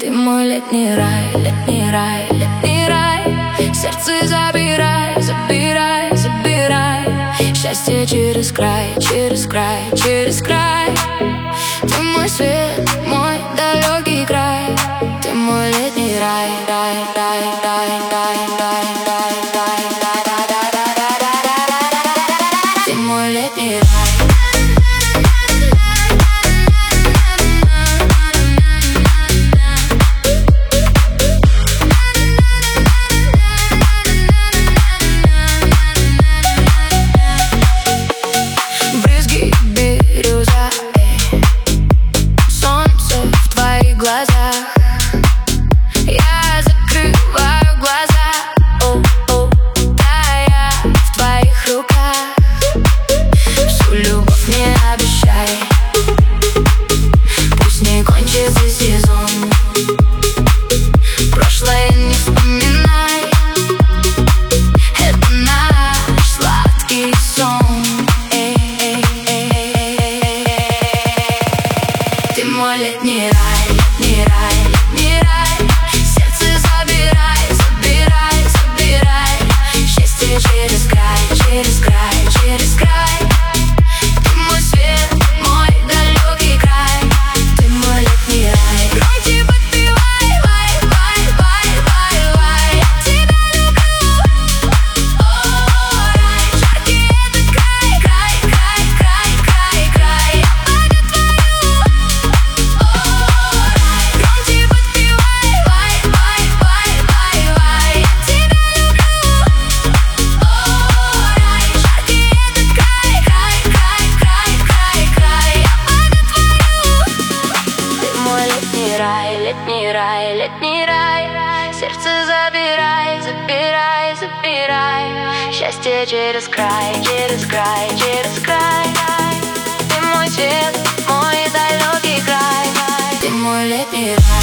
Ты мой летний рай, летний рай, летний рай. Сердце забирай, забирай, забирай. Счастье через край, через край, через край. Ты мой свет, мой далекий край. Ты мой летний рай, рай, рай, рай, рай, рай, рай, рай, рай, рай, рай. Ты мой летний рай. Я закрываю глаза, тая в твоих руках. Всю любовь мне обещай, пусть не кончится сезон. Прошлое не вспоминай, это наш сладкий сон. Ты мой летний рай, летний рай, летний рай. Сердце забирай, забирай, забирай. Счастье через край, через край, через край. Ты мой свет, мой далекий край. Ты мой летний рай. Громче подпевай, вай, вай, вай, вай, вай. Я тебя люблю, о, рай. Жаркий этот край, край, край, край, край, край. Я погоню твою, громче подпевай, вай, вай, вай, вай, вай. Я тебя люблю, рай. Жаркий этот край, край, край, край, край, край. Я погоню твою. Ты мой летний рай, летний рай, летний рай. Сердце забирай, забирай, забирай. Счастье через край, через край, через край. Ты мой свет, мой далекий край. Ты мой летний рай.